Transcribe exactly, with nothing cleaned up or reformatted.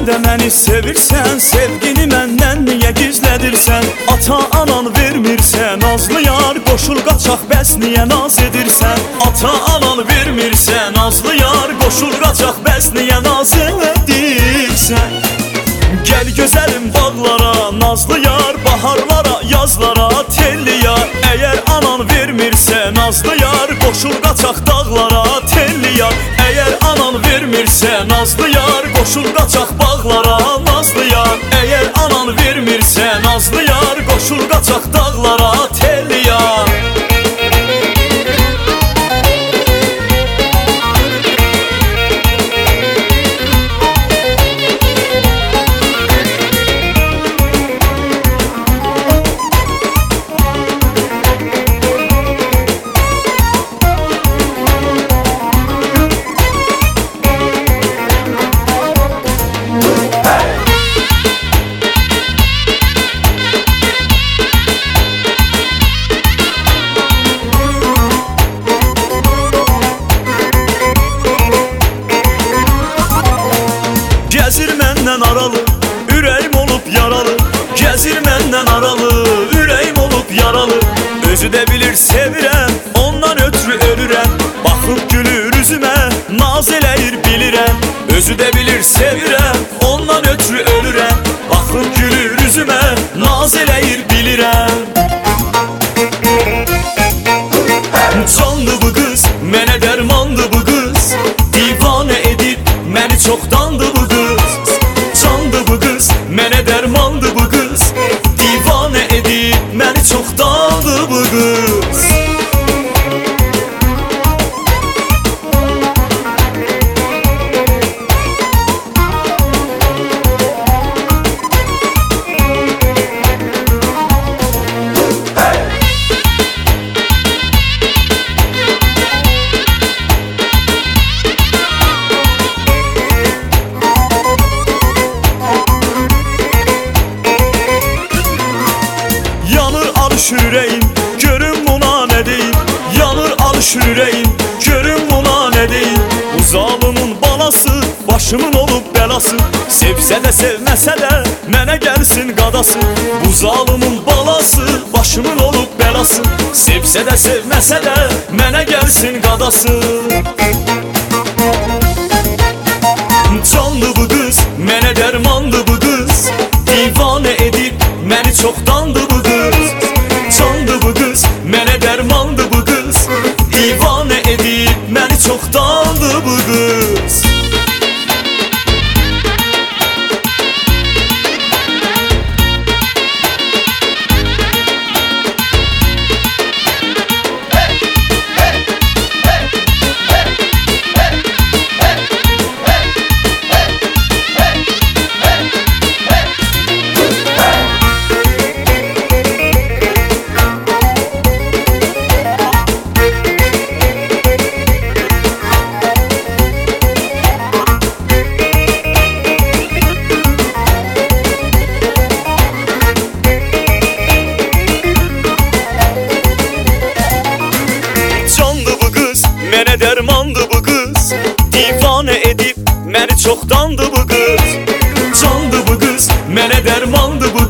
de məni sevirsən, sevgini məndən niyə gizlədirsən? Ata anan vermirsə nazlı yar, qoşul qaçaq bəs niyə naz edirsən? Ata anan vermirsə nazlı yar, qoşul qaçaq bəs niyə naz edirsən? Gəl gözəlim bağlara, nazlı yar, baharlara, yazlara, telli yar. Əgər anan vermirsə nazlı yar, qoşul qaçaq dağlara, telli yar. Əgər anan vermirsə nazlı yar, qoşul qaçaq bağlara, nazlı yar. Əgər anan vermirsə nazlı yar, qoşul qaçaq dağlara, telli yar. Gəzir məndən aralı, ürəyim olub yaralı. Gəzir məndən aralı, ürəyim olub yaralı. Özü də bilir sevirəm, ondan ötürü ölürəm. Baxıb gülür üzümə, naz eləyir bilirəm. Özü də bilir sevirəm, ondan ötürü ölürəm. Baxıb gülür üzümə, naz eləyir bilirəm. Candı bu qız, mənə dərmandı bu qız. Divanə edib, məni çoxdandı bu qız. Candı bu qız, mənə dərmandı bu qız. Divanə edib, məni çoxdandı bu qız. Alışır ürəyim, görüm buna nə deyim. Yanır alışır ürəyim, görüm buna nə deyim. Bu zalımın balası, başımın olub bəlası. Sevsə də sevməsə də, mənə gəlsin qadası. Bu zalımın balası, başımın olub bəlası. Sevsə də sevməsə də, mənə gəlsin qadası. Candı bu qız, mənə dərmandı bu qız. Divanə edib, məni çoxdandı bu qız. Candı bu qız, mənə dərmandı bu qız. Divanə edib, məni çoxdandı bu qız. Mənə dərmandı bu qız. Divanə edib, məni çoxdandı bu qız. Candı bu qız, mənə dərmandı bu